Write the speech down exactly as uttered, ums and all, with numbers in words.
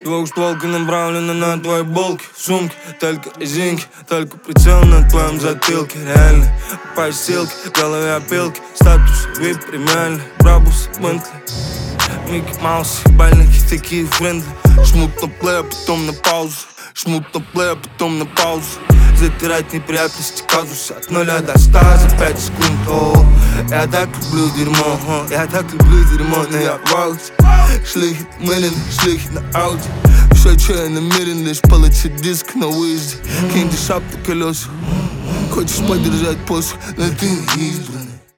Двухстволка направлена на твои булки, сумки, только резинки, только прицел на твоем затылке. Реально, по силке, в голове опилки, статус вип премиальный, брабус, Бентли, Микки Маус, бальники такие френдли. Жмут на плей, а потом на паузу, жмут на плей, а потом на паузу. Затирать неприятности казуса от нуля до ста за пять секунд. О, я так люблю дерьмо, о, я так люблю дерьмо, но я в ауте. Шлихи мылен, шлихи на ауте. Все, что я намерен, лишь получить диск на выезде. Кинь дешап на колеса, хочешь подержать посох, но ты не избран.